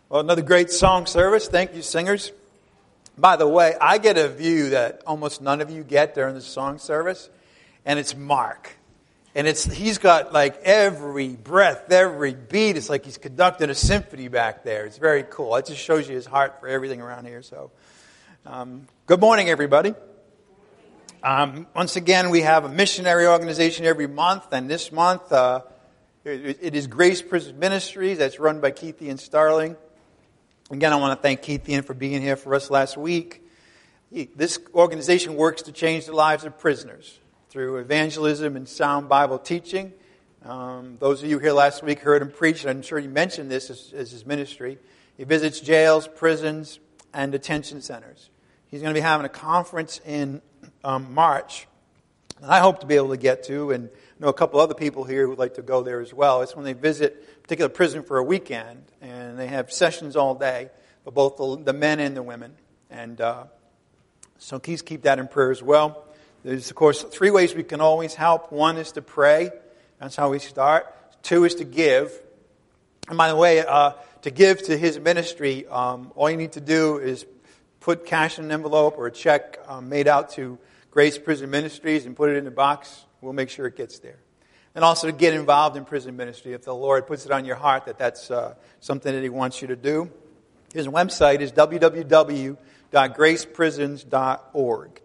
Well, another great song service. Thank you, singers. By the way, I get a view that almost none of you get during the song service, and it's Mark. And he's got like every breath, every beat. It's like he's conducting a symphony back there. It's very cool. It just shows you his heart for everything around here. So, good morning, everybody. Once again, we have a missionary organization every month, and this month it is Grace Prison Ministries that's run by Keithian Starling. Again, I want to thank Keithian for being here for us last week. This organization works to change the lives of prisoners through evangelism and sound Bible teaching. Those of you here last week heard him preach, and I'm sure he mentioned this as his ministry. He visits jails, prisons, and detention centers. He's going to be having a conference in March, and I hope to be able to get to, and I know a couple other people here who would like to go there as well. It's when they visit a particular prison for a weekend, and they have sessions all day for both the men and the women. And so please keep that in prayer as well. There's, of course, 3 ways we can always help. 1 is to pray. That's how we start. 2 is to give. And by the way, to give to his ministry, all you need to do is put cash in an envelope or a check made out to Grace Prison Ministries and put it in the box. We'll make sure it gets there. And also to get involved in prison ministry if the Lord puts it on your heart that that's something that He wants you to do. His website is www.graceprisons.org.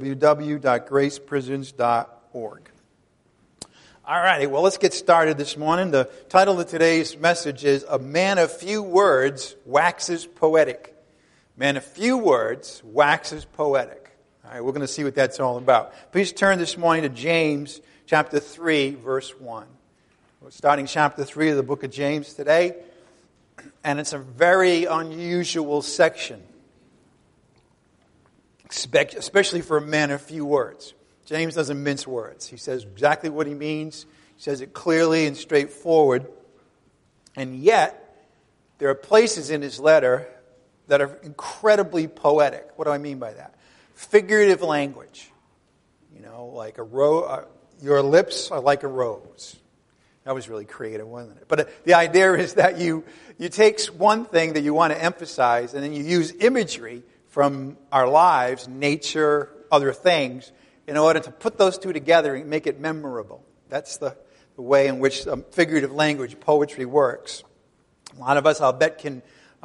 www.graceprisons.org. All righty, well, let's get started this morning. The title of today's message is A Man of Few Words Waxes Poetic. Man of few words waxes poetic. All right, we're going to see what that's all about. Please turn this morning to James chapter 3, verse 1. We're starting chapter 3 of the book of James today, and it's a very unusual section, especially for a man of few words. James doesn't mince words. He says exactly what he means. He says it clearly and straightforward. And yet, there are places in his letter that are incredibly poetic. What do I mean by that? Figurative language. You know, like your lips are like a rose. That was really creative, wasn't it? But the idea is that you take one thing that you want to emphasize, and then you use imagery from our lives, nature, other things, in order to put those two together and make it memorable. That's the way in which figurative language, poetry works. A lot of us, I'll bet, can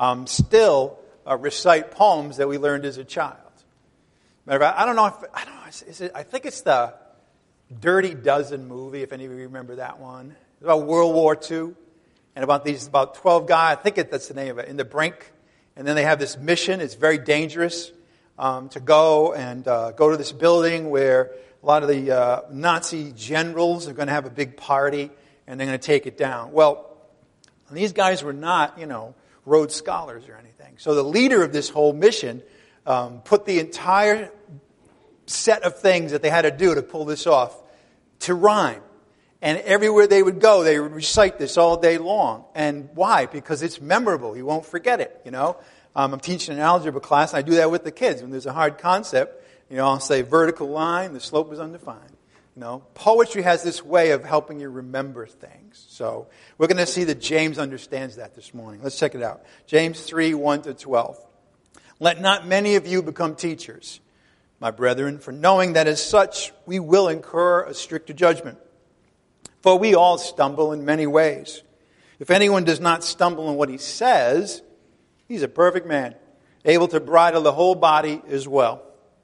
still recite poems that we learned as a child. Matter of fact, I think it's the Dirty Dozen movie, if any of you remember that one. It's about World War II, and about 12 guys, I think that's the name of it, in the brink. And then they have this mission. It's very dangerous to go to this building where a lot of the Nazi generals are going to have a big party, and they're going to take it down. Well, these guys were not, Rhodes Scholars or anything. So the leader of this whole mission put the entire set of things that they had to do to pull this off to rhyme. And everywhere they would go, they would recite this all day long. And why? Because it's memorable. You won't forget it, I'm teaching an algebra class, and I do that with the kids. When there's a hard concept, I'll say vertical line, the slope is undefined. Poetry has this way of helping you remember things. So we're going to see that James understands that this morning. Let's check it out. James 3, 1-12. Let not many of you become teachers, my brethren, for knowing that as such we will incur a stricter judgment. For we all stumble in many ways. If anyone does not stumble in what he says, he's a perfect man, able to bridle the whole body as well.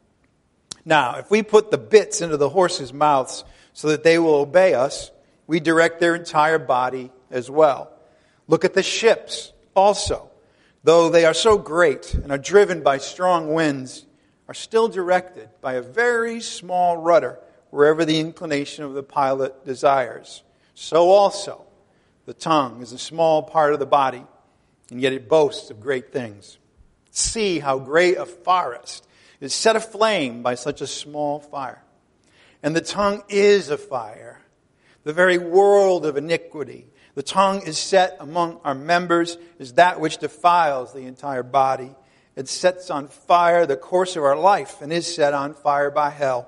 Now, if we put the bits into the horses' mouths so that they will obey us, we direct their entire body as well. Look at the ships also. Though they are so great and are driven by strong winds, are still directed by a very small rudder wherever the inclination of the pilot desires. So also, the tongue is a small part of the body, and yet it boasts of great things. See how great a forest is set aflame by such a small fire. And the tongue is a fire, the very world of iniquity. The tongue is set among our members, is that which defiles the entire body. It sets on fire the course of our life, and is set on fire by hell.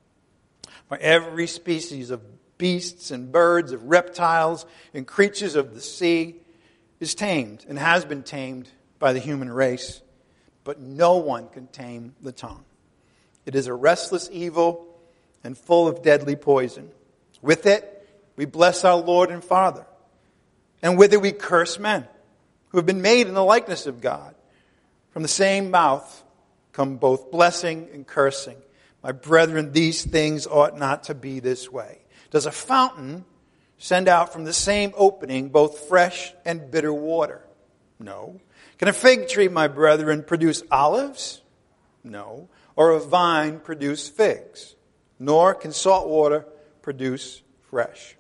For every species of beasts and birds, of reptiles and creatures of the sea, is tamed and has been tamed by the human race, but no one can tame the tongue. It is a restless evil and full of deadly poison. With it, we bless our Lord and Father. And with it we curse men who have been made in the likeness of God. From the same mouth come both blessing and cursing. My brethren, these things ought not to be this way. Does a fountain send out from the same opening both fresh and bitter water? No. Can a fig tree, my brethren, produce olives? No. Or a vine produce figs? Nor can salt water produce fresh.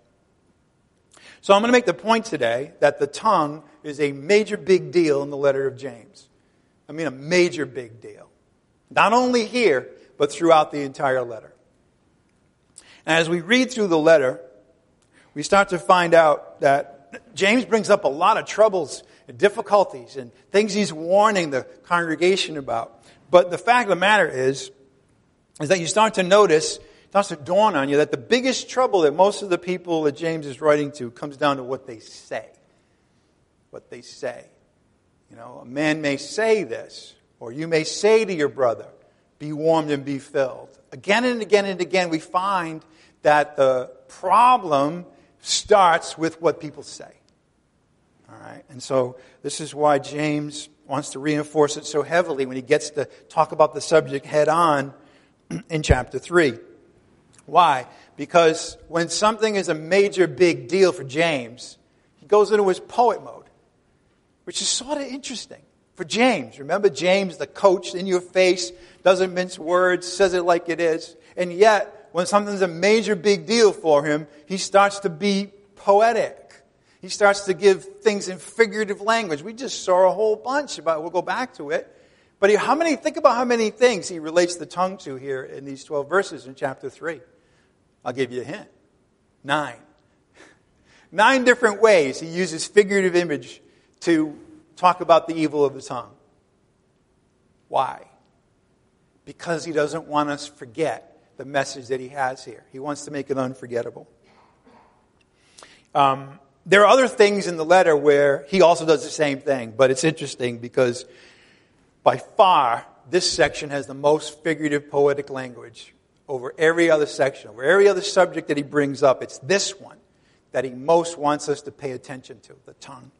So I'm going to make the point today that the tongue is a major big deal in the letter of James. I mean, a major big deal. Not only here, but throughout the entire letter. And as we read through the letter, we start to find out that James brings up a lot of troubles and difficulties and things he's warning the congregation about. But the fact of the matter is that you start to notice, it starts to dawn on you that the biggest trouble that most of the people that James is writing to comes down to what they say. What they say. You know, a man may say this, or you may say to your brother, be warmed and be filled. Again and again and again, we find that the problem starts with what people say. All right? And so this is why James wants to reinforce it so heavily when he gets to talk about the subject head on in chapter 3. Why? Because when something is a major big deal for James, he goes into his poet mode, which is sort of interesting. For James, remember James, the coach, in your face, doesn't mince words, says it like it is. And yet, when something's a major big deal for him, he starts to be poetic. He starts to give things in figurative language. We just saw a whole bunch about, we'll go back to it. But think about how many things he relates the tongue to here in these 12 verses in chapter 3. I'll give you a hint. 9. 9 different ways he uses figurative image to talk about the evil of the tongue. Why? Because he doesn't want us to forget the message that he has here. He wants to make it unforgettable. There are other things in the letter where he also does the same thing, but it's interesting because by far this section has the most figurative poetic language over every other section, over every other subject that he brings up. It's this one that he most wants us to pay attention to, the tongue.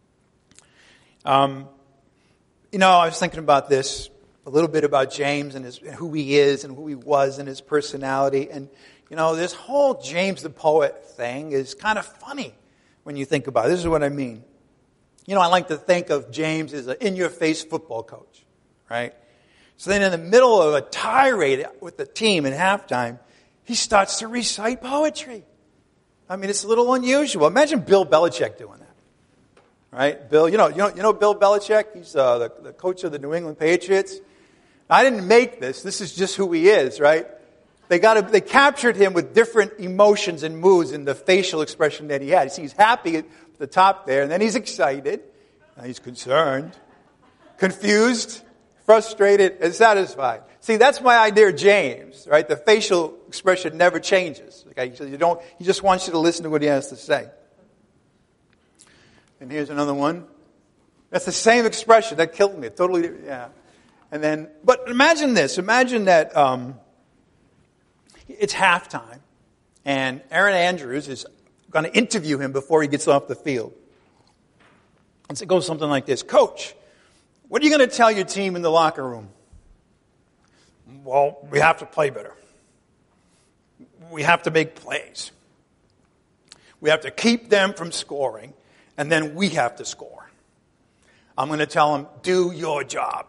I was thinking about this, a little bit about James and who he is and who he was and his personality. And, this whole James the poet thing is kind of funny when you think about it. This is what I mean. I like to think of James as an in-your-face football coach, right? So then in the middle of a tirade with the team at halftime, he starts to recite poetry. I mean, it's a little unusual. Imagine Bill Belichick doing that. Right? Bill, you know Bill Belichick? He's the coach of the New England Patriots. I didn't make this. This is just who he is, right? They captured him with different emotions and moods in the facial expression that he had. You see, he's happy at the top there, and then he's excited. Now he's concerned, confused, frustrated, and satisfied. See, that's my idea of James, right? The facial expression never changes. Okay? He just wants you to listen to what he has to say. And here's another one. That's the same expression. That killed me. Totally, yeah. And then, but imagine this. Imagine that it's halftime, and Aaron Andrews is going to interview him before he gets off the field. And it goes something like this. Coach, what are you going to tell your team in the locker room? Well, we have to play better. We have to make plays. We have to keep them from scoring. And then we have to score. I'm going to tell them, do your job.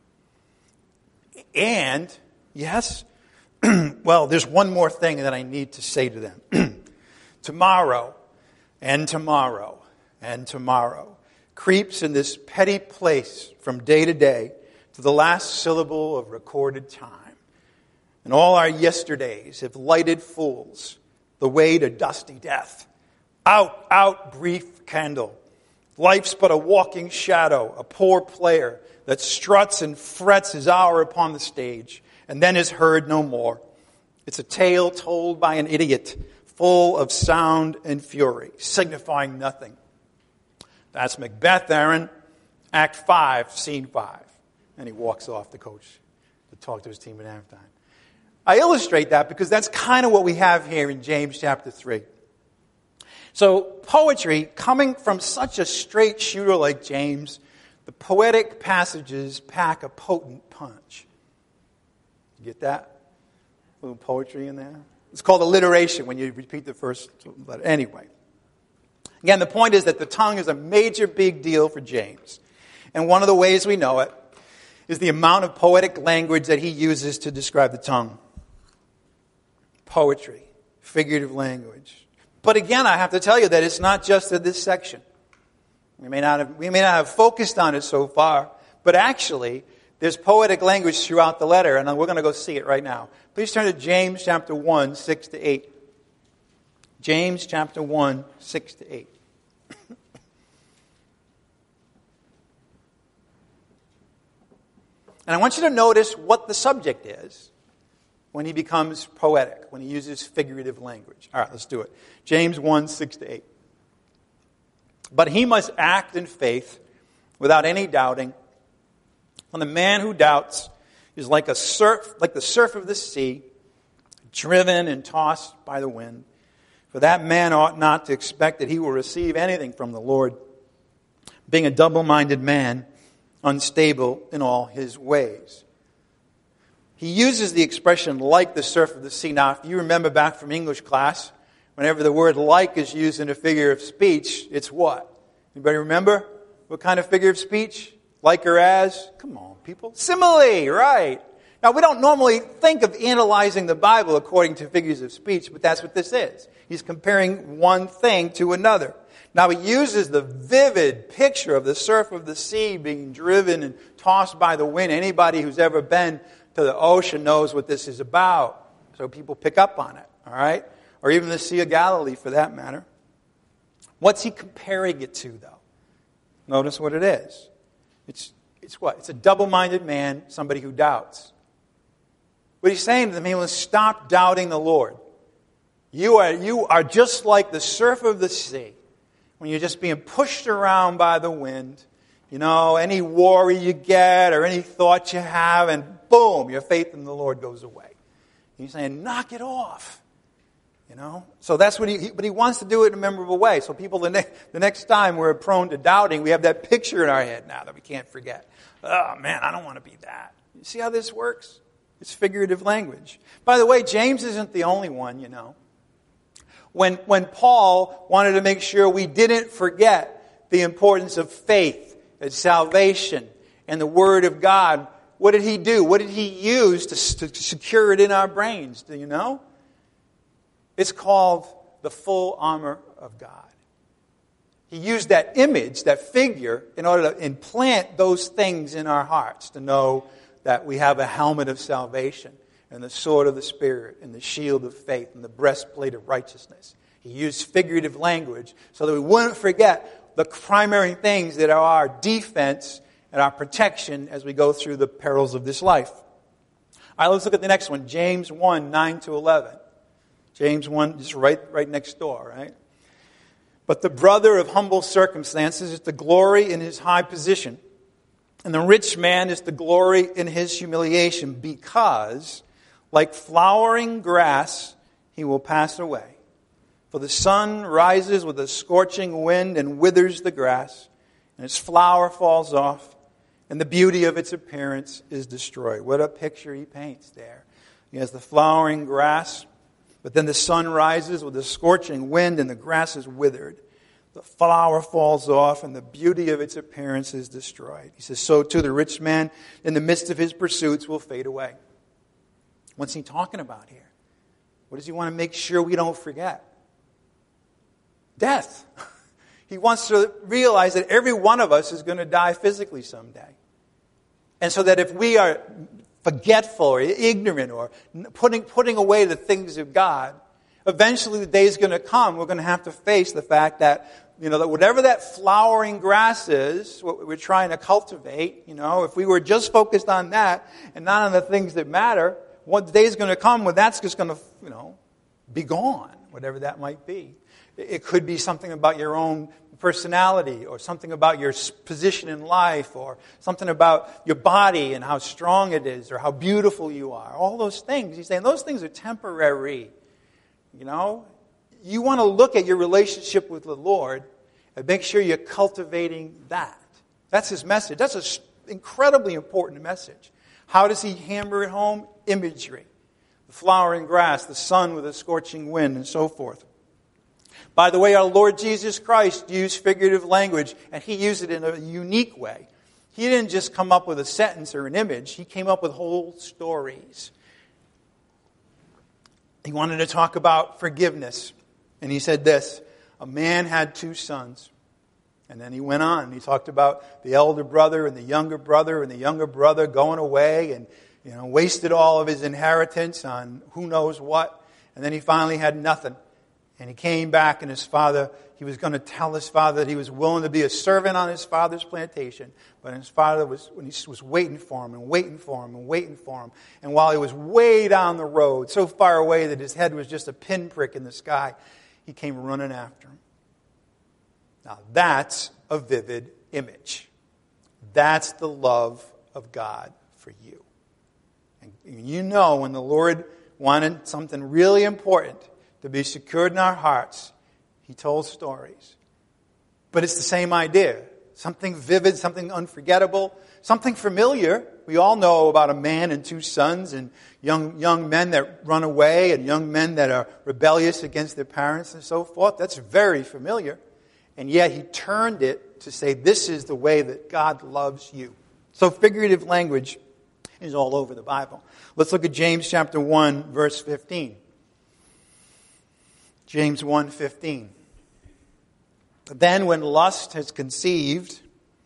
And, yes, well, there's one more thing that I need to say to them. Tomorrow, and tomorrow, and tomorrow creeps in this petty place from day to day to the last syllable of recorded time. And all our yesterdays have lighted fools the way to dusty death. Out, out, brief candle. Life's but a walking shadow, a poor player that struts and frets his hour upon the stage and then is heard no more. It's a tale told by an idiot, full of sound and fury, signifying nothing. That's Macbeth, Aaron. Act 5, scene 5. And he walks off, the coach, to talk to his team at halftime. I illustrate that because that's kind of what we have here in James chapter 3. So poetry, coming from such a straight shooter like James, the poetic passages pack a potent punch. You get that? A little poetry in there. It's called alliteration when you repeat the first letter. Anyway. Again, the point is that the tongue is a major big deal for James. And one of the ways we know it is the amount of poetic language that he uses to describe the tongue. Poetry, figurative language. But again, I have to tell you that it's not just in this section. We may not have focused on it so far, but actually, there's poetic language throughout the letter, and we're going to go see it right now. Please turn to James chapter 1, 6 to 8. James chapter 1, 6 to 8. And I want you to notice what the subject is when he becomes poetic, when he uses figurative language. All right, let's do it. James 1, 6 to 8. But he must act in faith without any doubting. And the man who doubts is like the surf of the sea, driven and tossed by the wind. For that man ought not to expect that he will receive anything from the Lord, being a double-minded man, unstable in all his ways. He uses the expression like the surf of the sea. Now, if you remember back from English class, whenever the word like is used in a figure of speech, it's what? Anybody remember? What kind of figure of speech? Like or as? Come on, people. Simile, right. Now, we don't normally think of analyzing the Bible according to figures of speech, but that's what this is. He's comparing one thing to another. Now, he uses the vivid picture of the surf of the sea being driven and tossed by the wind. Anybody who's ever been to the ocean knows what this is about. So people pick up on it, all right? Or even the Sea of Galilee, for that matter. What's he comparing it to, though? Notice what it is. It's what? It's a double-minded man, somebody who doubts. What he's saying to them, he will stop doubting the Lord. You are just like the surf of the sea, when you're just being pushed around by the wind. You know, any worry you get or any thought you have, and boom, your faith in the Lord goes away. He's saying, knock it off. You know? So that's what but he wants to do it in a memorable way. So people, the next time we're prone to doubting, we have that picture in our head now that we can't forget. Oh man, I don't want to be that. You see how this works? It's figurative language. By the way, James isn't the only one, you know. When Paul wanted to make sure we didn't forget the importance of faith and salvation and the Word of God, what did he do? What did he use to secure it in our brains? Do you know? It's called the full armor of God. He used that image, that figure, in order to implant those things in our hearts, to know that we have a helmet of salvation and the sword of the Spirit and the shield of faith and the breastplate of righteousness. He used figurative language so that we wouldn't forget the primary things that are our defense and our protection as we go through the perils of this life. All right, let's look at the next one. James 1, 9 to 11. James 1, just right next door, right? But the brother of humble circumstances is to glory in his high position, and the rich man is to glory in his humiliation, because, like flowering grass, he will pass away. For the sun rises with a scorching wind and withers the grass, and its flower falls off, and the beauty of its appearance is destroyed. What a picture he paints there. He has the flowering grass, but then the sun rises with a scorching wind, and the grass is withered. The flower falls off, and the beauty of its appearance is destroyed. He says, so too the rich man in the midst of his pursuits will fade away. What's he talking about here? What does he want to make sure we don't forget? Death. He wants to realize that every one of us is going to die physically someday. And so that if we are forgetful or ignorant or putting away the things of God, eventually the day is going to come, we're going to have to face the fact that, you know, that whatever that flowering grass is, what we're trying to cultivate, you know, if we were just focused on that and not on the things that matter, one day is going to come when that's just going to, you know, be gone. whatever that might be. It could be something about your own personality, or something about your position in life, or something about your body and how strong it is, or how beautiful you are. All those things. He's saying those things are temporary. You know? You want to look at your relationship with the Lord and make sure you're cultivating that. That's his message. That's an incredibly important message. How does he hammer it home? Imagery. The flowering grass, the sun with a scorching wind, and so forth. By the way, our Lord Jesus Christ used figurative language, and he used it in a unique way. He didn't just come up with a sentence or an image. He came up with whole stories. He wanted to talk about forgiveness. And he said this: a man had 2 sons. And then he went on. He talked about the elder brother and the younger brother going away and wasted all of his inheritance on who knows what. And then he finally had nothing. And he came back, and he was going to tell his father that he was willing to be a servant on his father's plantation. But his father was waiting for him and waiting for him and waiting for him. And while he was way down the road, so far away that his head was just a pinprick in the sky, he came running after him. Now that's a vivid image. That's the love of God for you. And you know when the Lord wanted something really important to be secured in our hearts, he told stories. But it's the same idea. Something vivid, something unforgettable, something familiar. We all know about a man and 2 sons and young men that run away and young men that are rebellious against their parents and so forth. That's very familiar. And yet he turned it to say, this is the way that God loves you. So figurative language is all over the Bible. Let's look at James chapter 1, verse 15. James 1:15. Then when lust has conceived,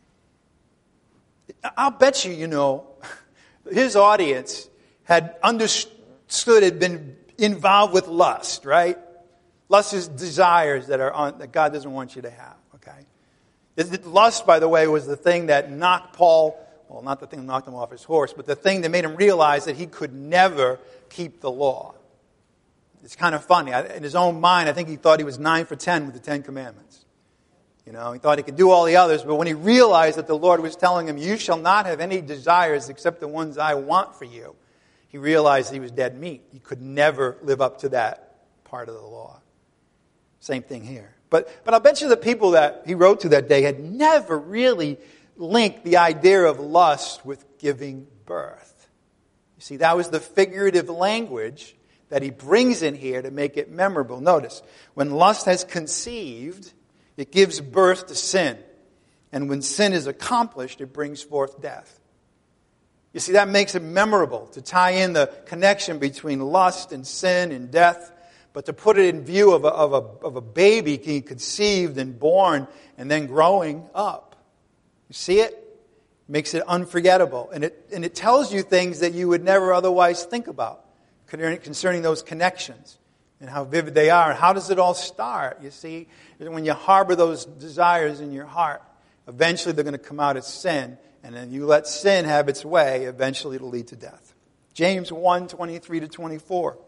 I'll bet you, his audience had understood, had been involved with lust, right? Lust is desires that God doesn't want you to have, okay? Lust, by the way, was the thing that knocked Paul, well, not the thing that knocked him off his horse, but the thing that made him realize that he could never keep the law. It's kind of funny. In his own mind, I think he thought he was 9 for 10 with the 10 Commandments. He thought he could do all the others, but when he realized that the Lord was telling him, you shall not have any desires except the ones I want for you, he realized he was dead meat. He could never live up to that part of the law. Same thing here. But I'll bet you the people that he wrote to that day had never really linked the idea of lust with giving birth. You see, that was the figurative language that he brings in here to make it memorable. Notice, when lust has conceived, it gives birth to sin. And when sin is accomplished, it brings forth death. You see, that makes it memorable to tie in the connection between lust and sin and death, but to put it in view of a baby being conceived and born and then growing up. You see it? It makes it unforgettable. And it tells you things that you would never otherwise think about concerning those connections and how vivid they are. And how does it all start? You see, when you harbor those desires in your heart, eventually they're going to come out as sin. And then you let sin have its way, eventually it'll lead to death. James 1, 23 to 24.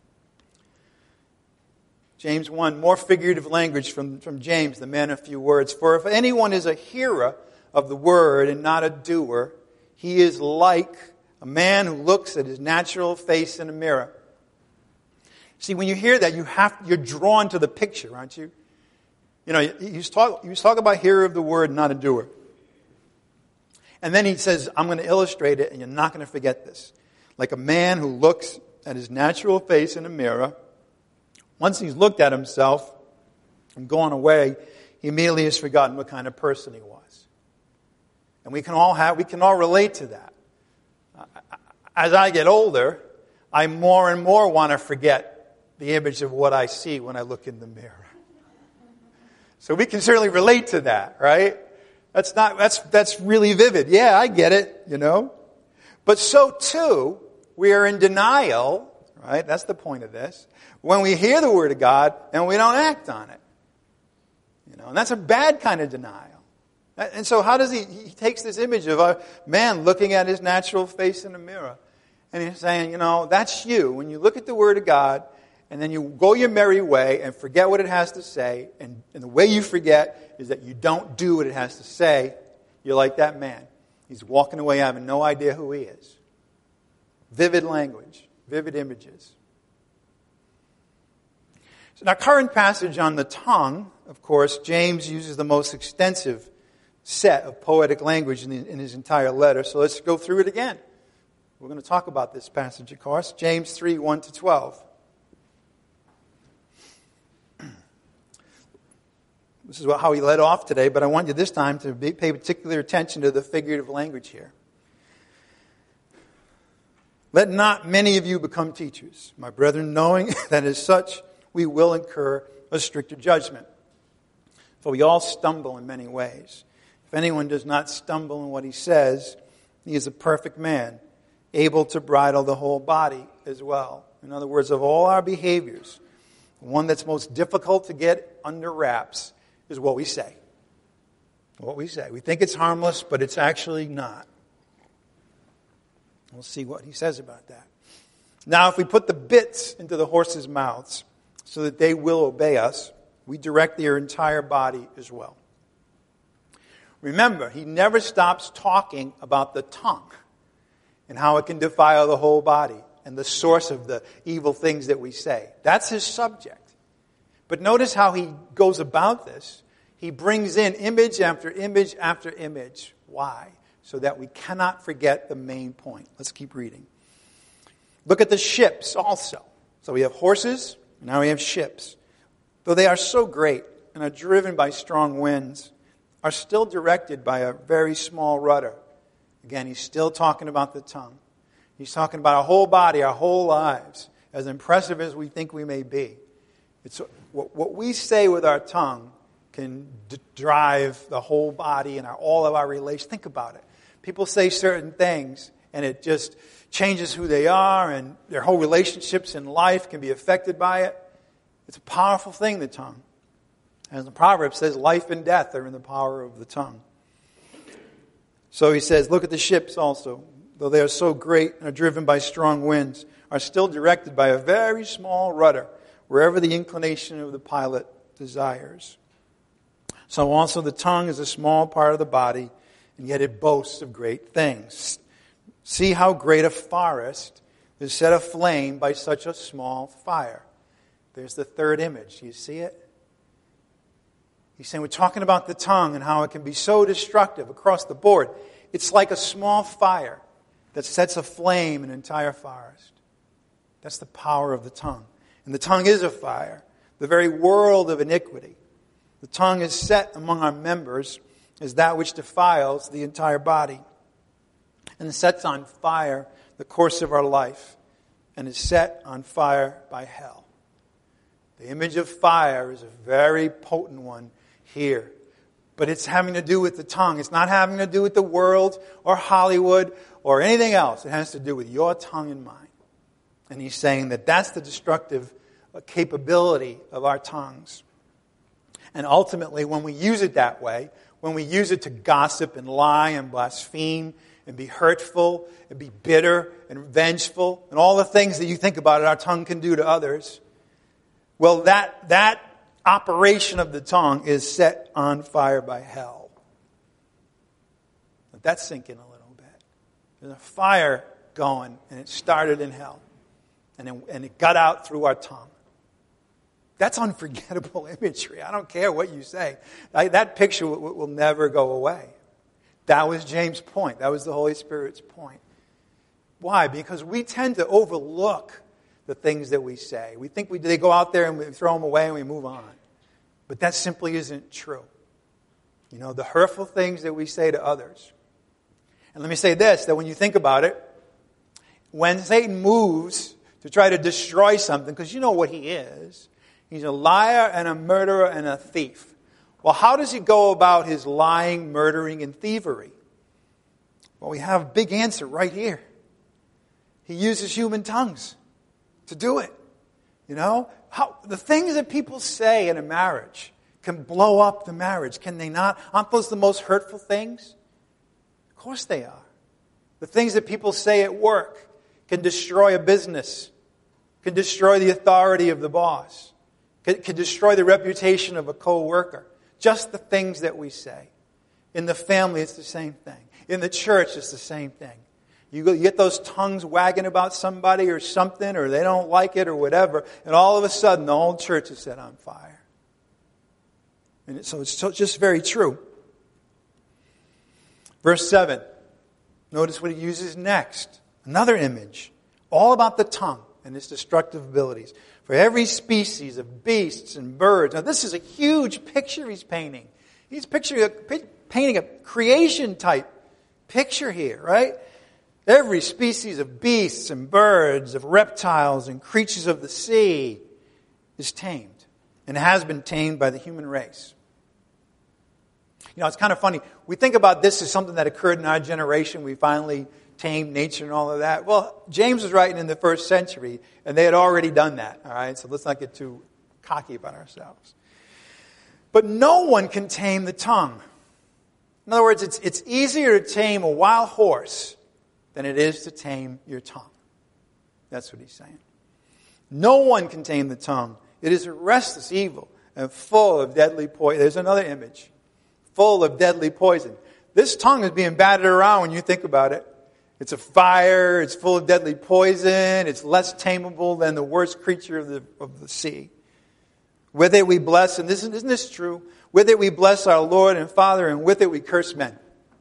James 1, more figurative language from James, the man of few words. For if anyone is a hearer of the word and not a doer, he is like a man who looks at his natural face in a mirror. See, when you hear that, you're drawn to the picture, aren't you? He's talking about hearer of the word, not a doer. And then he says, I'm going to illustrate it, and you're not going to forget this. Like a man who looks at his natural face in a mirror. Once he's looked at himself and gone away, he immediately has forgotten what kind of person he was. And we can all relate to that. As I get older, I more and more want to forget the image of what I see when I look in the mirror. So we can certainly relate to that, right? That's really vivid. Yeah, I get it, But so too, we are in denial, right? That's the point of this. When we hear the word of God and we don't act on it. And that's a bad kind of denial. And so how does he takes this image of a man looking at his natural face in a mirror. And he's saying, that's you. When you look at the word of God and then you go your merry way and forget what it has to say, and the way you forget is that you don't do what it has to say. You're like that man. He's walking away having no idea who he is. Vivid language, vivid images. So in our current passage on the tongue, of course, James uses the most extensive set of poetic language in his entire letter. So let's go through it again. We're going to talk about this passage, of course. James 3, 1 to 12. This is how he led off today, but I want you this time to pay particular attention to the figurative language here. Let not many of you become teachers, my brethren, knowing that as such we will incur a stricter judgment. For we all stumble in many ways. If anyone does not stumble in what he says, he is a perfect man, able to bridle the whole body as well. In other words, of all our behaviors, the one that's most difficult to get under wraps is what we say. What we say. We think it's harmless, but it's actually not. We'll see what he says about that. Now, if we put the bits into the horses' mouths so that they will obey us, we direct their entire body as well. Remember, he never stops talking about the tongue and how it can defile the whole body and the source of the evil things that we say. That's his subject. But notice how he goes about this. He brings in image after image after image. Why? So that we cannot forget the main point. Let's keep reading. Look at the ships also. So we have horses, now we have ships. Though they are so great and are driven by strong winds, are still directed by a very small rudder. Again, he's still talking about the tongue. He's talking about our whole body, our whole lives, as impressive as we think we may be. It's what we say with our tongue can drive the whole body and all of our relations. Think about it. People say certain things, and it just changes who they are, and their whole relationships in life can be affected by it. It's a powerful thing, the tongue. As the proverb says, life and death are in the power of the tongue. So he says, look at the ships also. Though they are so great and are driven by strong winds, are still directed by a very small rudder, wherever the inclination of the pilot desires. So also the tongue is a small part of the body, and yet it boasts of great things. See how great a forest is set aflame by such a small fire. There's the third image. Do you see it? He's saying we're talking about the tongue and how it can be so destructive across the board. It's like a small fire that sets aflame an entire forest. That's the power of the tongue. And the tongue is a fire, the very world of iniquity. The tongue is set among our members as that which defiles the entire body and sets on fire the course of our life and is set on fire by hell. The image of fire is a very potent one here. But it's having to do with the tongue. It's not having to do with the world or Hollywood or anything else. It has to do with your tongue and mine. And he's saying that that's the destructive capability of our tongues. And ultimately, when we use it that way, when we use it to gossip and lie and blaspheme and be hurtful and be bitter and vengeful and all the things that you think about it, our tongue can do to others, well, that operation of the tongue is set on fire by hell. Let that sink in a little bit. There's a fire going, and it started in hell. And it got out through our tongue. That's unforgettable imagery. I don't care what you say. That picture will never go away. That was James' point. That was the Holy Spirit's point. Why? Because we tend to overlook the things that we say. We think they go out there and we throw them away and we move on. But that simply isn't true. You know, the hurtful things that we say to others. And let me say this, that when you think about it, when Satan moves to try to destroy something, because you know what he is. He's a liar and a murderer and a thief. Well, how does he go about his lying, murdering, and thievery? Well, we have a big answer right here. He uses human tongues to do it. You know, the things that people say in a marriage can blow up the marriage, can they not? Aren't those the most hurtful things? Of course they are. The things that people say at work can destroy a business. can destroy the authority of the boss, can destroy the reputation of a co-worker. Just the things that we say. In the family, it's the same thing. In the church, it's the same thing. You get those tongues wagging about somebody or something, or they don't like it or whatever, and all of a sudden the whole church is set on fire. And so it's just very true. Verse 7. Notice what he uses next. Another image. All about the tongue and its destructive abilities. For every species of beasts and birds. Now this is a huge picture he's painting. He's painting a creation type picture here, right? Every species of beasts and birds, of reptiles and creatures of the sea is tamed and has been tamed by the human race. You know, it's kind of funny. We think about this as something that occurred in our generation. We finally tamed nature and all of that. Well, James was writing in the first century, and they had already done that. All right, so let's not get too cocky about ourselves. But no one can tame the tongue. In other words, it's easier to tame a wild horse than it is to tame your tongue. That's what he's saying. No one can tame the tongue. It is a restless evil and full of deadly poison. There's another image. Full of deadly poison. This tongue is being battered around when you think about it. It's a fire. It's full of deadly poison. It's less tameable than the worst creature of the sea. With it we bless, and isn't this true? With it we bless our Lord and Father, and with it we curse men.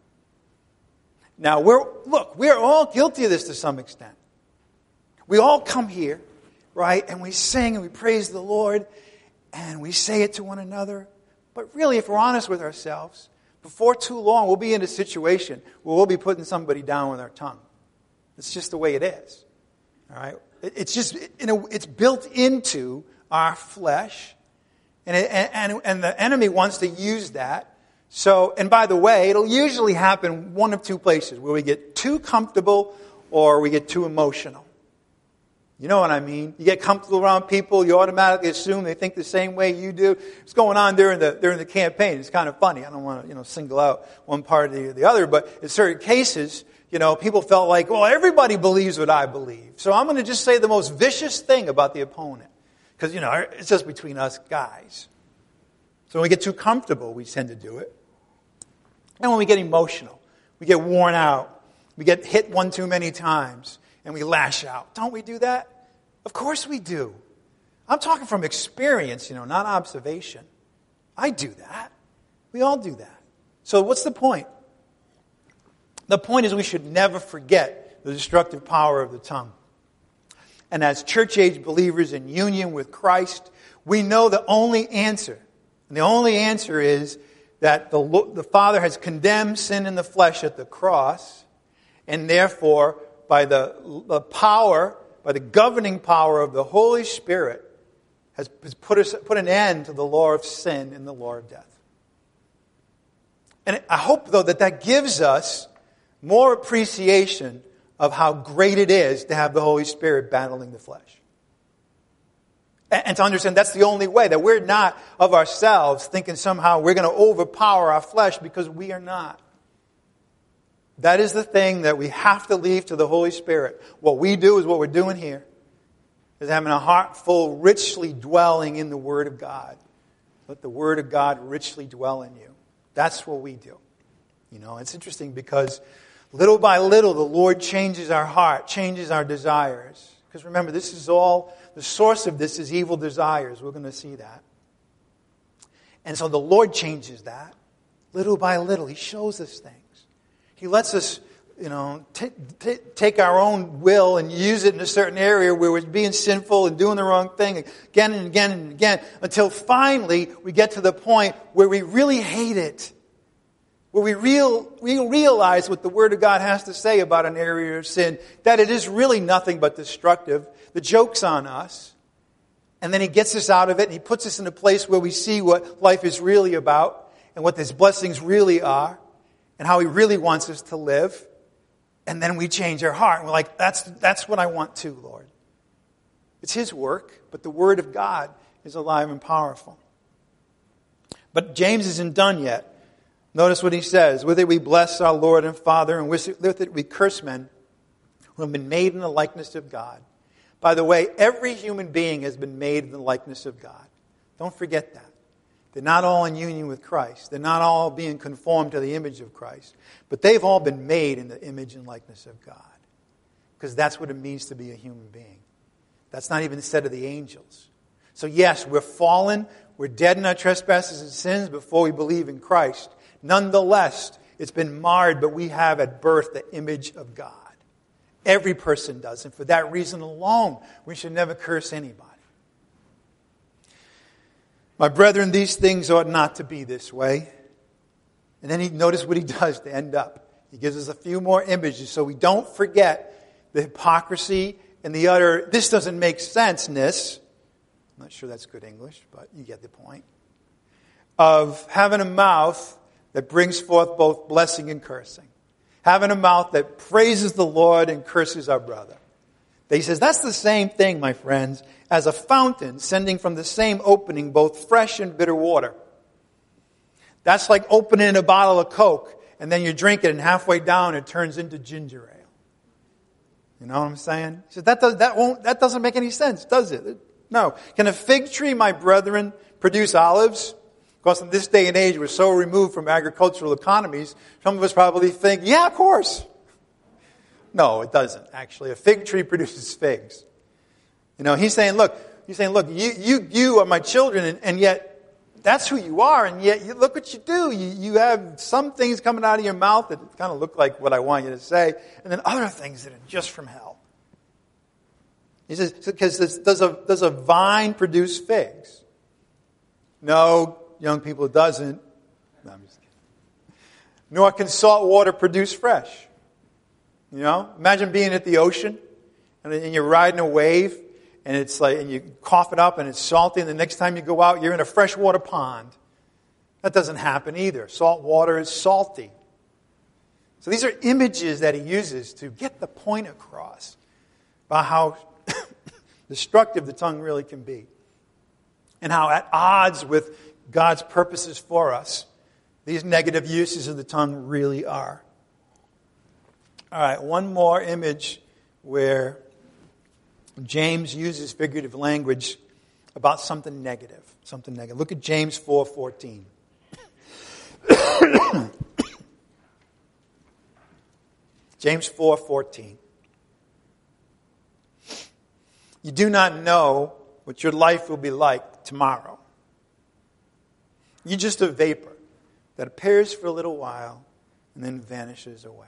Now, we're all guilty of this to some extent. We all come here, right, and we sing and we praise the Lord, and we say it to one another. But really, if we're honest with ourselves, before too long, we'll be in a situation where we'll be putting somebody down with our tongue. It's just the way it is. All right? It's just, it's built into our flesh, and the enemy wants to use that. So, and by the way, it'll usually happen one of two places, where we get too comfortable or we get too emotional. You know what I mean? You get comfortable around people, you automatically assume they think the same way you do. It's going on during the campaign. It's kind of funny. I don't want to, single out one party or the other, but in certain cases, people felt like, well, everybody believes what I believe. So I'm going to just say the most vicious thing about the opponent. Because, it's just between us guys. So when we get too comfortable, we tend to do it. And when we get emotional, we get worn out, we get hit one too many times, and we lash out. Don't we do that? Of course we do. I'm talking from experience, not observation. I do that. We all do that. So what's the point? The point is we should never forget the destructive power of the tongue. And as church-age believers in union with Christ, we know the only answer. And the only answer is that the Father has condemned sin in the flesh at the cross, and therefore, by the power, by the governing power of the Holy Spirit, has put an end to the law of sin and the law of death. And I hope, though, that gives us more appreciation of how great it is to have the Holy Spirit battling the flesh. And to understand that's the only way, that we're not of ourselves thinking somehow we're going to overpower our flesh, because we are not. That is the thing that we have to leave to the Holy Spirit. What we do is what we're doing here, is having a heart full, richly dwelling in the Word of God. Let the Word of God richly dwell in you. That's what we do. It's interesting because little by little the Lord changes our heart, changes our desires. Because remember, this is all, the source of this is evil desires. We're going to see that. And so the Lord changes that. Little by little, He shows us things. He lets us, take our own will and use it in a certain area where we're being sinful and doing the wrong thing again and again and again, until finally we get to the point where we really hate it. Where we realize what the Word of God has to say about an area of sin, that it is really nothing but destructive. The joke's on us. And then He gets us out of it, and He puts us in a place where we see what life is really about, and what His blessings really are, and how He really wants us to live. And then we change our heart, and we're like, that's what I want too, Lord. It's His work, but the Word of God is alive and powerful. But James isn't done yet. Notice what he says. With it we bless our Lord and Father, and with it we curse men who have been made in the likeness of God. By the way, every human being has been made in the likeness of God. Don't forget that. They're not all in union with Christ. They're not all being conformed to the image of Christ. But they've all been made in the image and likeness of God. Because that's what it means to be a human being. That's not even said of the angels. So yes, we're fallen. We're dead in our trespasses and sins before we believe in Christ. Nonetheless, it's been marred, but we have at birth the image of God. Every person does. And for that reason alone, we should never curse anybody. My brethren, these things ought not to be this way. And then notice what he does to end up. He gives us a few more images so we don't forget the hypocrisy and the utter, this doesn't make sense-ness. I'm not sure that's good English, but you get the point. Of having a mouth that brings forth both blessing and cursing. Having a mouth that praises the Lord and curses our brother. He says, that's the same thing, my friends, as a fountain sending from the same opening both fresh and bitter water. That's like opening a bottle of Coke, and then you drink it, and halfway down it turns into ginger ale. You know what I'm saying? He said, that doesn't make any sense, does it? No. Can a fig tree, my brethren, produce olives? Of course, in this day and age, we're so removed from agricultural economies, some of us probably think, yeah, of course. No, it doesn't, actually. A fig tree produces figs. You know, he's saying, look, you are my children, and yet that's who you are, and yet look what you do. You have some things coming out of your mouth that kind of look like what I want you to say, and then other things that are just from hell. He says, because does a vine produce figs? No, young people, it doesn't. No, I'm just kidding. Nor can salt water produce fresh. You know, imagine being at the ocean and you're riding a wave and it's like, and you cough it up and it's salty, and the next time you go out, you're in a freshwater pond. That doesn't happen either. Salt water is salty. So these are images that he uses to get the point across about how destructive the tongue really can be and how at odds with God's purposes for us these negative uses of the tongue really are. All right, one more image where James uses figurative language about something negative. Something negative. Look at James 4:14. James 4:14. You do not know what your life will be like tomorrow. You're just a vapor that appears for a little while and then vanishes away.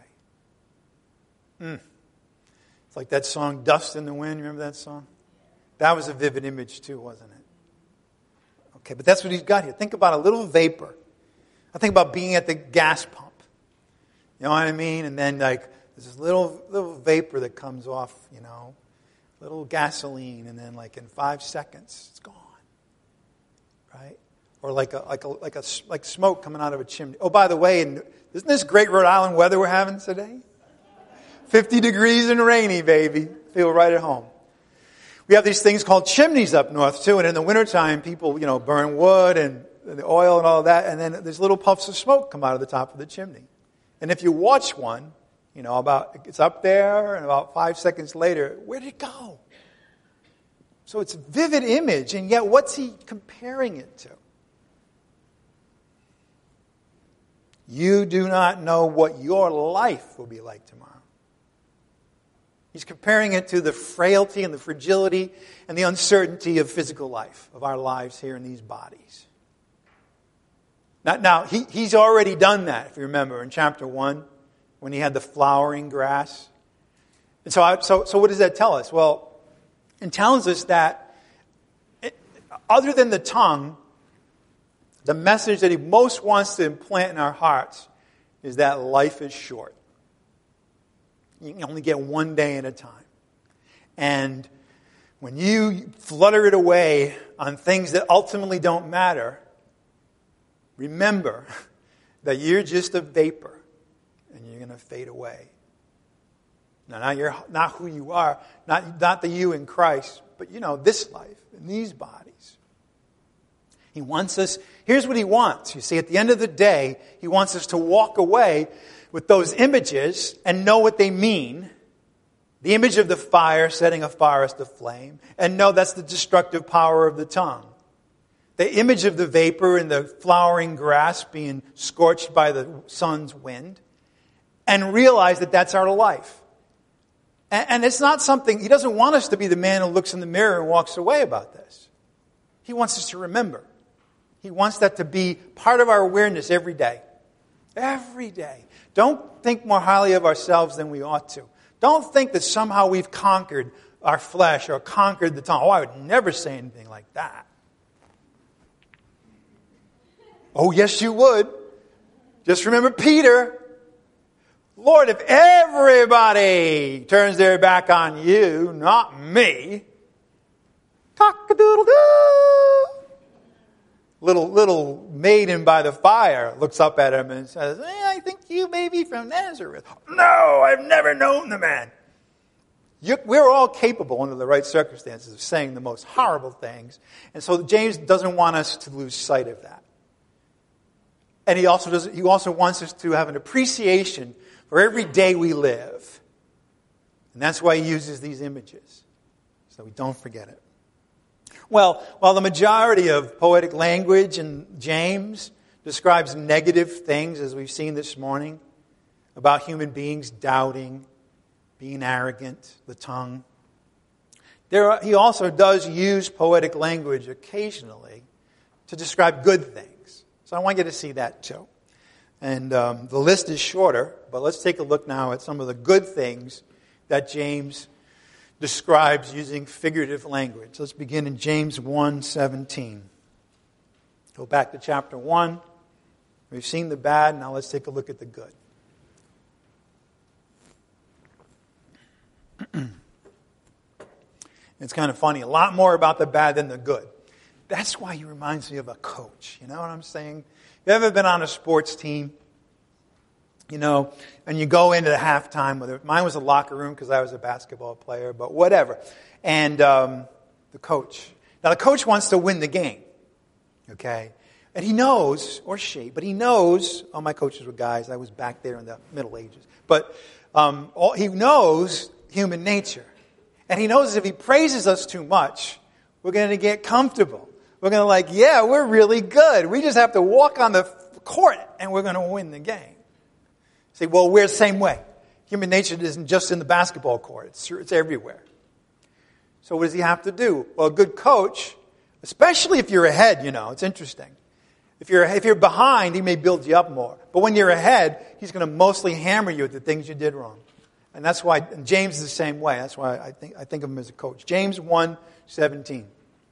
It's like that song, Dust in the Wind. Remember that song? That was a vivid image too, wasn't it? Okay, but that's what he's got here. Think about a little vapor. I think about being at the gas pump. You know what I mean? And then like there's this little vapor that comes off, you know, little gasoline, and then like in 5 seconds it's gone. Right? Or like smoke coming out of a chimney. Oh, by the way, isn't this great Rhode Island weather we're having today? 50 degrees and rainy, baby. Feel right at home. We have these things called chimneys up north, too. And in the wintertime, people, you know, burn wood and the oil and all of that. And then there's little puffs of smoke come out of the top of the chimney. And if you watch one, you know, it's up there, and about 5 seconds later, where did it go? So it's a vivid image. And yet, what's he comparing it to? You do not know what your life will be like tomorrow. He's comparing it to the frailty and the fragility and the uncertainty of physical life, of our lives here in these bodies. Now he's already done that, if you remember, in chapter 1, when he had the flowering grass. And so what does that tell us? Well, it tells us that other than the tongue, the message that he most wants to implant in our hearts is that life is short. You can only get one day at a time. And when you flutter it away on things that ultimately don't matter, remember that you're just a vapor and you're going to fade away. Now you're not who you are, not the you in Christ, but you know, this life and these bodies. He wants us, here's what he wants. You see, at the end of the day, he wants us to walk away with those images and know what they mean, The image of the fire setting a forest aflame. And no, that's the destructive power of the tongue. The image of the vapor in the flowering grass being scorched by the sun's wind. And realize that that's our life. And it's not something, he doesn't want us to be the man who looks in the mirror and walks away about this. He wants us to remember. He wants that to be part of our awareness every day. Every day. Don't think more highly of ourselves than we ought to. Don't think that somehow we've conquered our flesh or conquered the tongue. Oh, I would never say anything like that. Oh, yes, you would. Just remember Peter. Lord, if everybody turns their back on you, not me, cock-a-doodle-doo. Little maiden by the fire looks up at him and says, I think you may be from Nazareth. No, I've never known the man. We're all capable under the right circumstances of saying the most horrible things. And so James doesn't want us to lose sight of that. And he also wants us to have an appreciation for every day we live. And that's why he uses these images, so we don't forget it. Well, while the majority of poetic language in James describes negative things, as we've seen this morning, about human beings doubting, being arrogant, the tongue, he also does use poetic language occasionally to describe good things. So I want you to see that too. And the list is shorter, but let's take a look now at some of the good things that James describes using figurative language. Let's begin in James 1:17. Go back to chapter 1. We've seen the bad, now let's take a look at the good. It's kind of funny, a lot more about the bad than the good. That's why he reminds me of a coach. You know what I'm saying? You ever been on a sports team? You know, and you go into the halftime. Mine was a locker room because I was a basketball player, but whatever. And the coach. Now, the coach wants to win the game. Okay? And he knows, or she, but he knows, all my coaches were guys. I was back there in the Middle Ages. But he knows human nature. And he knows if he praises us too much, we're going to get comfortable. We're going to yeah, we're really good. We just have to walk on the court and we're going to win the game. Say, well, we're the same way. Human nature isn't just in the basketball court. It's everywhere. So what does he have to do? Well, a good coach, especially if you're ahead, it's interesting. If you're behind, he may build you up more. But when you're ahead, he's going to mostly hammer you at the things you did wrong. And that's why James is the same way. That's why I think of him as a coach. James 1:17.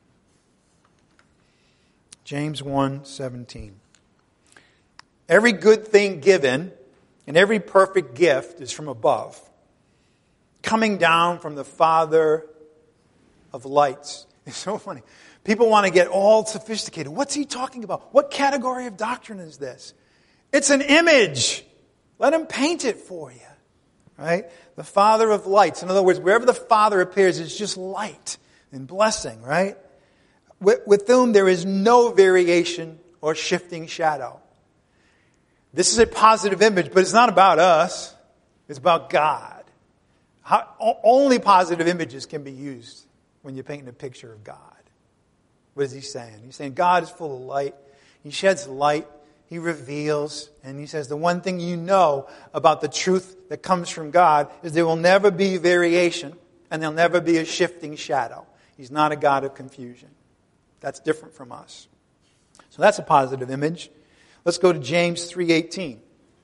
James 1:17. Every good thing given and every perfect gift is from above, coming down from the Father of lights. It's so funny. People want to get all sophisticated. What's he talking about? What category of doctrine is this? It's an image. Let him paint it for you. Right? The Father of lights. In other words, wherever the Father appears, it's just light and blessing, right? With whom there is no variation or shifting shadow. This is a positive image, but it's not about us. It's about God. Only positive images can be used when you're painting a picture of God. What is he saying? He's saying God is full of light. He sheds light. He reveals. And he says the one thing you know about the truth that comes from God is there will never be variation and there'll never be a shifting shadow. He's not a God of confusion. That's different from us. So that's a positive image. Let's go to James 3:18.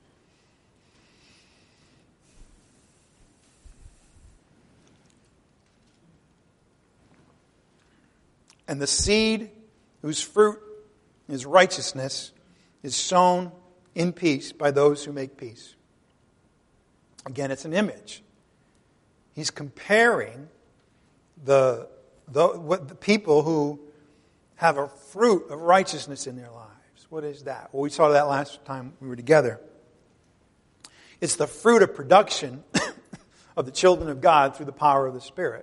And the seed whose fruit is righteousness is sown in peace by those who make peace. Again, it's an image. He's comparing the people who have a fruit of righteousness in their lives. What is that? Well, we saw that last time we were together. It's the fruit of production of the children of God through the power of the Spirit.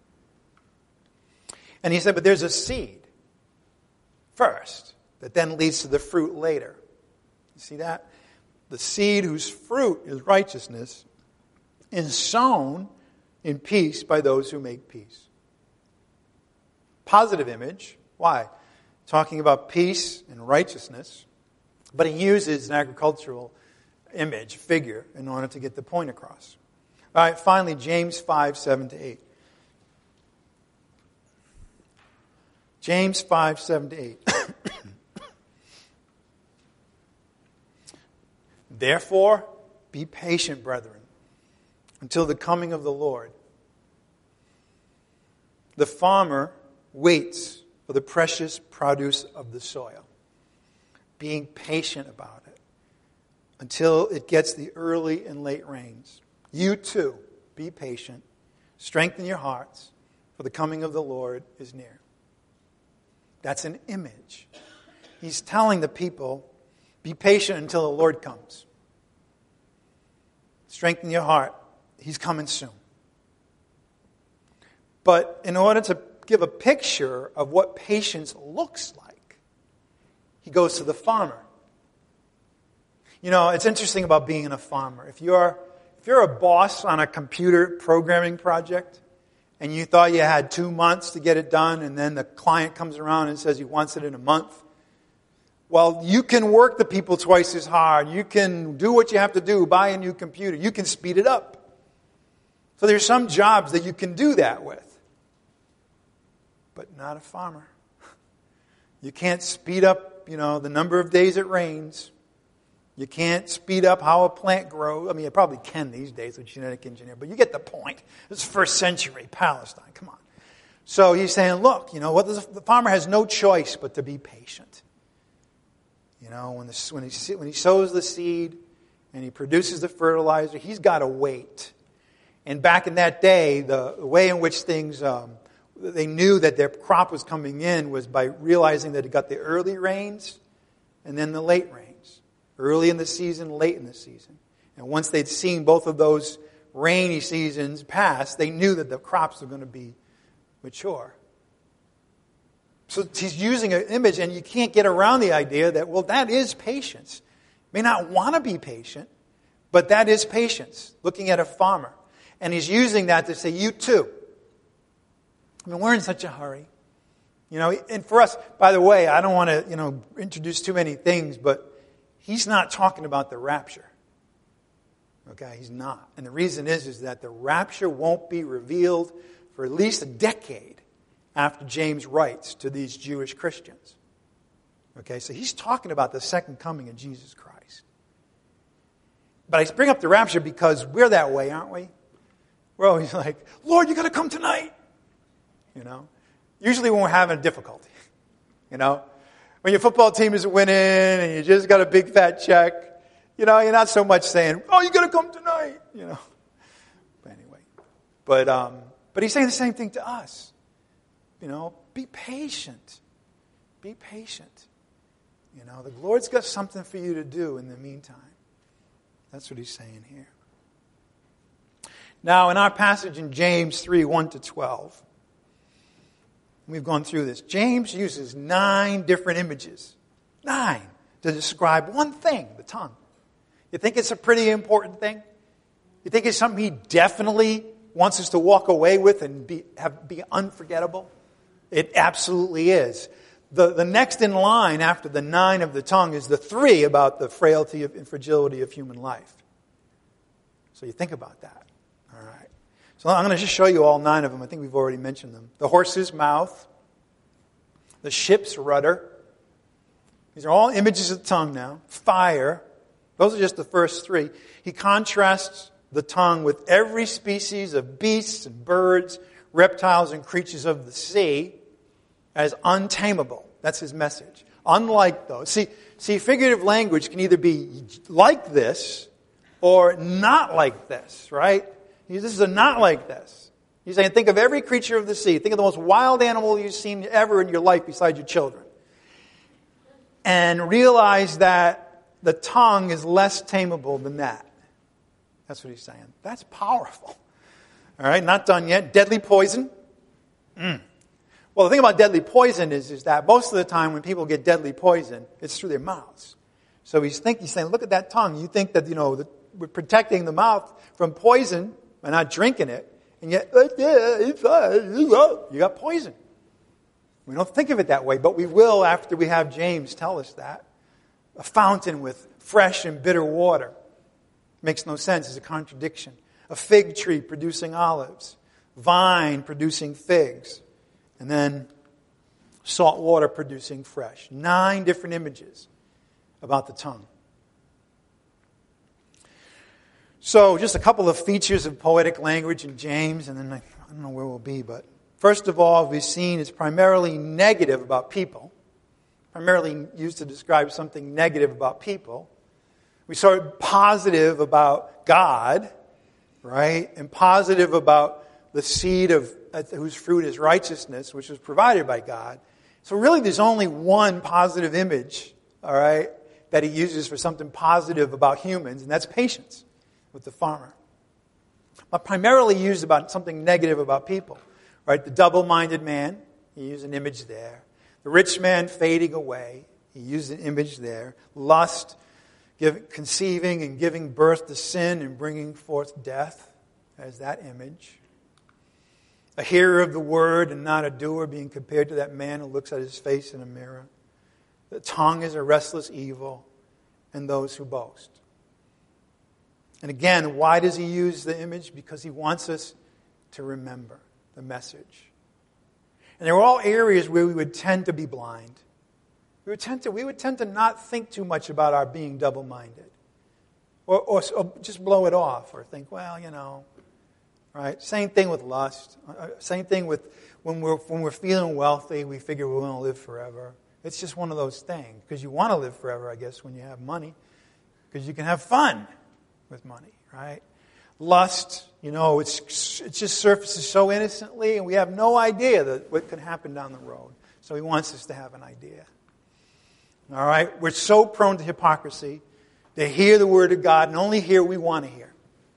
And he said, but there's a seed first that then leads to the fruit later. You see that? The seed whose fruit is righteousness is sown in peace by those who make peace. Positive image. Why? Talking about peace and righteousness. But he uses an agricultural image, figure, in order to get the point across. All right, finally, James 5, 7 to 8. James 5, 7 to 8. Therefore, be patient, brethren, until the coming of the Lord. The farmer waits for the precious produce of the soil, being patient about it until it gets the early and late rains. You too, be patient, strengthen your hearts, for the coming of the Lord is near. That's an image. He's telling the people, be patient until the Lord comes. Strengthen your heart. He's coming soon. But in order to give a picture of what patience looks like, he goes to the farmer. You know, it's interesting about being a farmer. If you're a boss on a computer programming project, and you thought you had 2 months to get it done, and then the client comes around and says he wants it in a month, well, you can work the people twice as hard. You can do what you have to do, buy a new computer. You can speed it up. So there's some jobs that you can do that with. But not a farmer. You can't speed up, the number of days it rains. You can't speed up how a plant grows. I mean, you probably can these days with genetic engineering, but you get the point. This is first century Palestine. Come on. So he's saying, look, the farmer has no choice but to be patient. When he sows the seed and he produces the fertilizer, he's got to wait. And back in that day, the way in which things, they knew that their crop was coming in was by realizing that it got the early rains and then the late rains. Early in the season, late in the season. And once they'd seen both of those rainy seasons pass, they knew that the crops were going to be mature. So he's using an image, and you can't get around the idea that, well, that is patience. You may not want to be patient, but that is patience, looking at a farmer. And he's using that to say, you too. I mean, we're in such a hurry. And for us, by the way, I don't want to, introduce too many things, but he's not talking about the rapture. Okay, he's not. And the reason is that the rapture won't be revealed for at least a decade after James writes to these Jewish Christians. Okay, so he's talking about the second coming of Jesus Christ. But I bring up the rapture because we're that way, aren't we? We're always like, Lord, you got to come tonight. Usually when we're having a difficulty. When your football team is winning and you just got a big fat check, you're not so much saying, oh, you got to come tonight. But anyway. But he's saying the same thing to us. Be patient. Be patient. The Lord's got something for you to do in the meantime. That's what he's saying here. Now, in our passage in James 3, 1 to 12, we've gone through this. James uses 9 different images. 9 to describe one thing, the tongue. You think it's a pretty important thing? You think it's something he definitely wants us to walk away with and be unforgettable? It absolutely is. The next in line after the 9 of the tongue is the 3 about the frailty and fragility of human life. So you think about that. All right. So I'm going to just show you all 9 of them. I think we've already mentioned them. The horse's mouth. The ship's rudder. These are all images of the tongue now. Fire. Those are just the first 3. He contrasts the tongue with every species of beasts and birds, reptiles and creatures of the sea as untamable. That's his message. Unlike those. See, figurative language can either be like this or not like this, right? This is a not like this. He's saying, think of every creature of the sea. Think of the most wild animal you've seen ever in your life besides your children. And realize that the tongue is less tameable than that. That's what he's saying. That's powerful. All right, not done yet. Deadly poison. Well, the thing about deadly poison is that most of the time when people get deadly poison, it's through their mouths. So he's saying, look at that tongue. You think that, that we're protecting the mouth from poison by not drinking it. And yet, you got poison. We don't think of it that way, but we will after we have James tell us that. A fountain with fresh and bitter water. Makes no sense. It's a contradiction. A fig tree producing olives. Vine producing figs. And then salt water producing fresh. 9 different images about the tongue. So, just a couple of features of poetic language in James, and then I don't know where we'll be, but first of all, we've seen it's primarily negative about people. Primarily used to describe something negative about people. We saw positive about God, right? And positive about the seed of whose fruit is righteousness, which was provided by God. So really there's only one positive image, all right, that he uses for something positive about humans, and that's patience with the farmer. But primarily used about something negative about people, right? The double-minded man, he used an image there. The rich man fading away, he used an image there. Lust, conceiving and giving birth to sin and bringing forth death, as that image. A hearer of the word and not a doer, being compared to that man who looks at his face in a mirror. The tongue is a restless evil, and those who boast. And again, why does he use the image? Because he wants us to remember the message. And they're all areas where we would tend to be blind. We would tend to not think too much about our being double-minded. Or just blow it off or think, well, you know, right? Same thing with lust. Same thing with when we're feeling wealthy, we figure we're going to live forever. It's just one of those things. Because you want to live forever, I guess, when you have money. Because you can have fun with money, right? Lust, you know, it just surfaces so innocently, and we have no idea that what could happen down the road. So he wants us to have an idea. All right? We're so prone to hypocrisy. They hear the word of God and only hear what we want to hear.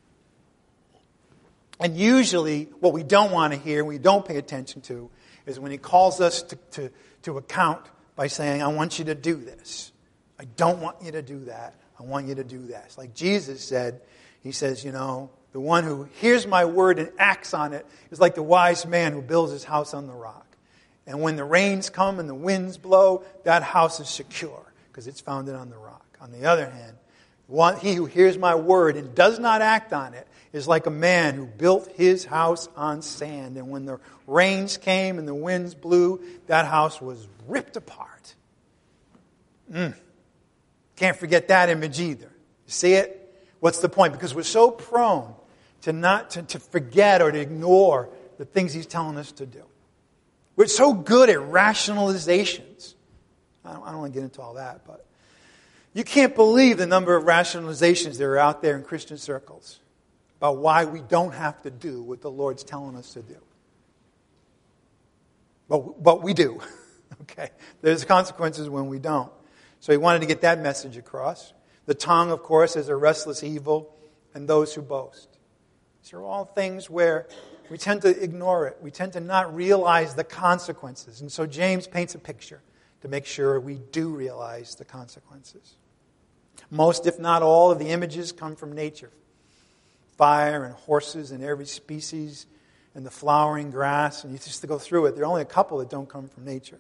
And usually, what we don't want to hear, we don't pay attention to, is when he calls us to account by saying, I want you to do this. I don't want you to do that. I want you to do this. Like Jesus said, he says, you know, the one who hears my word and acts on it is like the wise man who builds his house on the rock. And when the rains come and the winds blow, that house is secure because it's founded on the rock. On the other hand, he who hears my word and does not act on it is like a man who built his house on sand. And when the rains came and the winds blew, that house was ripped apart. Can't forget that image either. You see it? What's the point? Because we're so prone to forget or to ignore the things he's telling us to do. We're so good at rationalizations. I don't want to get into all that, but you can't believe the number of rationalizations that are out there in Christian circles about why we don't have to do what the Lord's telling us to do. But we do. Okay? There's consequences when we don't. So he wanted to get that message across. The tongue, of course, is a restless evil, and those who boast. These are all things where we tend to ignore it. We tend to not realize the consequences. And so James paints a picture to make sure we do realize the consequences. Most, if not all, of the images come from nature. Fire and horses and every species and the flowering grass. And you just to go through it, there are only a couple that don't come from nature.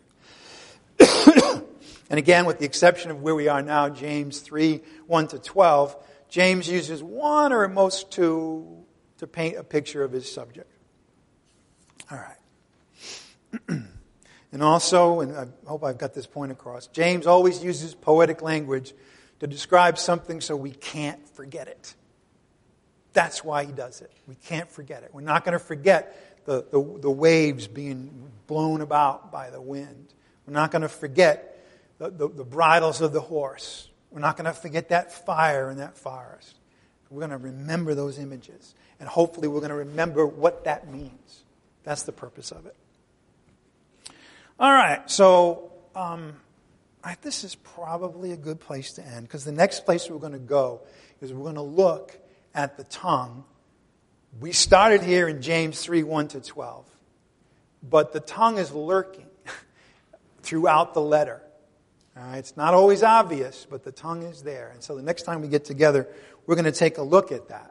And again, with the exception of where we are now, James 3, 1-12, James uses one or at most two to paint a picture of his subject. All right. And also, and I hope I've got this point across, James always uses poetic language to describe something so we can't forget it. That's why he does it. We can't forget it. We're not going to forget the waves being blown about by the wind. We're not going to forget the bridles of the horse. We're not going to forget that fire in that forest. We're going to remember those images. And hopefully we're going to remember what that means. That's the purpose of it. All right, so this is probably a good place to end, because the next place we're going to go is we're going to look at the tongue. We started here in James 3, 1-12. But the tongue is lurking throughout the letter. All right, it's not always obvious, but the tongue is there. And so the next time we get together, we're going to take a look at that.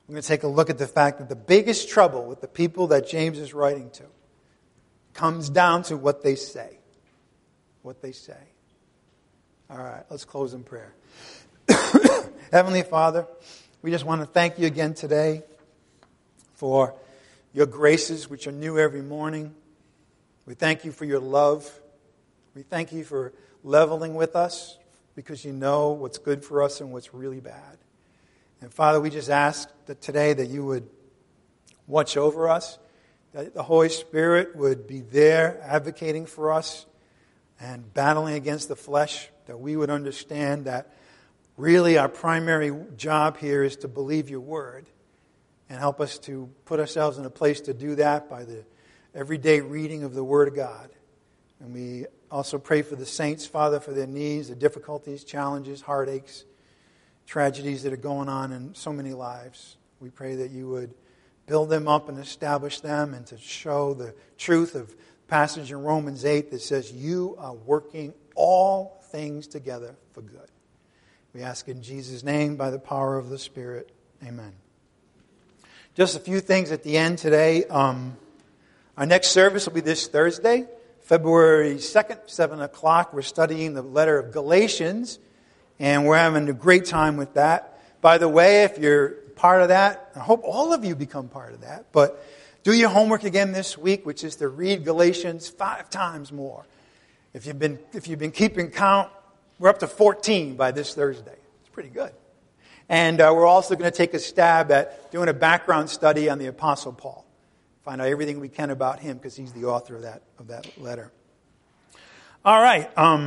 We're going to take a look at the fact that the biggest trouble with the people that James is writing to comes down to what they say. What they say. All right, let's close in prayer. Heavenly Father, we just want to thank you again today for your graces, which are new every morning. We thank you for your love. We thank you for leveling with us because you know what's good for us and what's really bad. And Father, we just ask that today that you would watch over us, that the Holy Spirit would be there advocating for us and battling against the flesh, that we would understand that really our primary job here is to believe your word and help us to put ourselves in a place to do that by the everyday reading of the Word of God. And we also pray for the saints, Father, for their needs, the difficulties, challenges, heartaches, tragedies that are going on in so many lives. We pray that you would build them up and establish them and to show the truth of the passage in Romans 8 that says you are working all things together for good. We ask in Jesus' name by the power of the Spirit. Amen. Just a few things at the end today. Our next service will be this Thursday, February 2nd, 7 o'clock. We're studying the letter of Galatians, and we're having a great time with that. By the way, if you're part of that, I hope all of you become part of that, but do your homework again this week, which is to read Galatians 5 times more. If you've been keeping count, we're up to 14 by this Thursday. It's pretty good. And we're also going to take a stab at doing a background study on the Apostle Paul. Find out everything we can about him because he's the author of that letter. All right.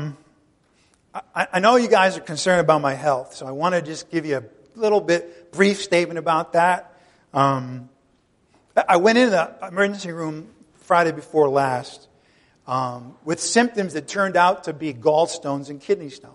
I know you guys are concerned about my health, so I want to just give you a little bit brief statement about that. I went in the emergency room Friday before last with symptoms that turned out to be gallstones and kidney stones.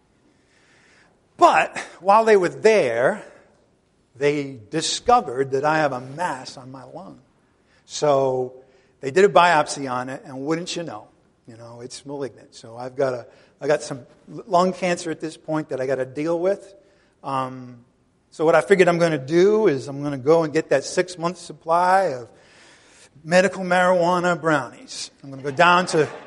But while they were there, they discovered that I have a mass on my lung. So they did a biopsy on it, and wouldn't you know, it's malignant. So I got some lung cancer at this point that I got to deal with. So what I figured I'm going to do is I'm going to go and get that 6-month supply of medical marijuana brownies. I'm going to go down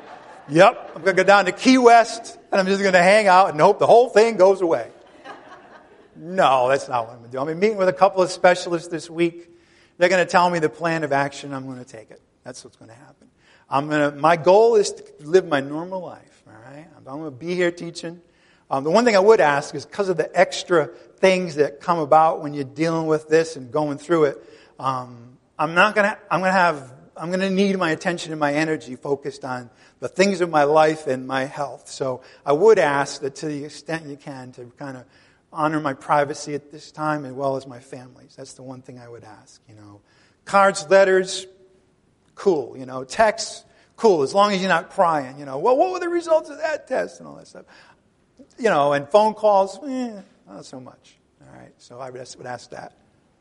to Key West, and I'm just going to hang out and hope the whole thing goes away. No, that's not what I'm going to do. I'm meeting with a couple of specialists this week. They're going to tell me the plan of action. I'm going to take it. That's what's going to happen. My goal is to live my normal life. All right, I'm going to be here teaching. The one thing I would ask is because of the extra things that come about when you're dealing with this and going through it. I'm going to need my attention and my energy focused on the things of my life and my health. So I would ask that to the extent you can to kind of honor my privacy at this time as well as my family's. That's the one thing I would ask. Cards, letters, cool. Texts, cool. As long as you're not prying. Well, what were the results of that test and all that stuff? And phone calls, not so much. All right, so I would ask that.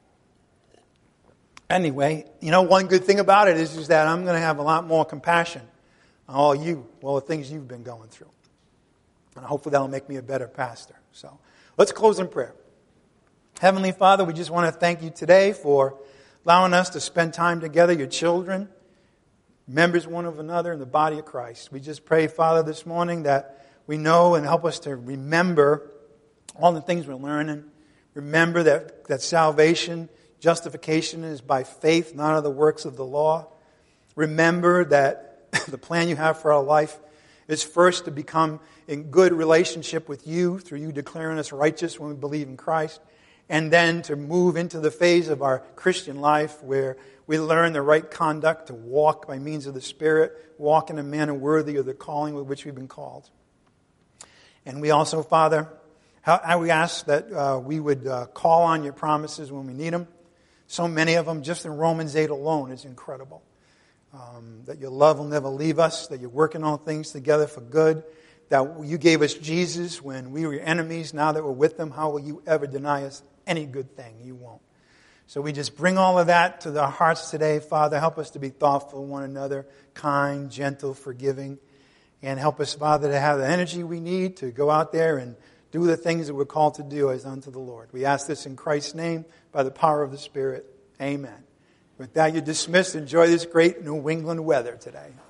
Anyway, one good thing about it is that I'm going to have a lot more compassion on all the things you've been going through. And hopefully that'll make me a better pastor. So let's close in prayer. Heavenly Father, we just want to thank you today for allowing us to spend time together, your children, members one of another in the body of Christ. We just pray, Father, this morning that we know and help us to remember all the things we're learning. Remember that salvation, justification is by faith, not of the works of the law. Remember that the plan you have for our life is first to become in good relationship with you through you declaring us righteous when we believe in Christ, and then to move into the phase of our Christian life where we learn the right conduct to walk by means of the Spirit, walk in a manner worthy of the calling with which we've been called. And we also, Father, we ask that we would call on your promises when we need them. So many of them, just in Romans 8 alone, is incredible. That your love will never leave us, that you're working all things together for good, that you gave us Jesus when we were your enemies. Now that we're with them, how will you ever deny us any good thing? You won't. So we just bring all of that to our hearts today. Father, help us to be thoughtful of one another, kind, gentle, forgiving. And help us, Father, to have the energy we need to go out there and do the things that we're called to do as unto the Lord. We ask this in Christ's name, by the power of the Spirit. Amen. With that, you're dismissed. Enjoy this great New England weather today.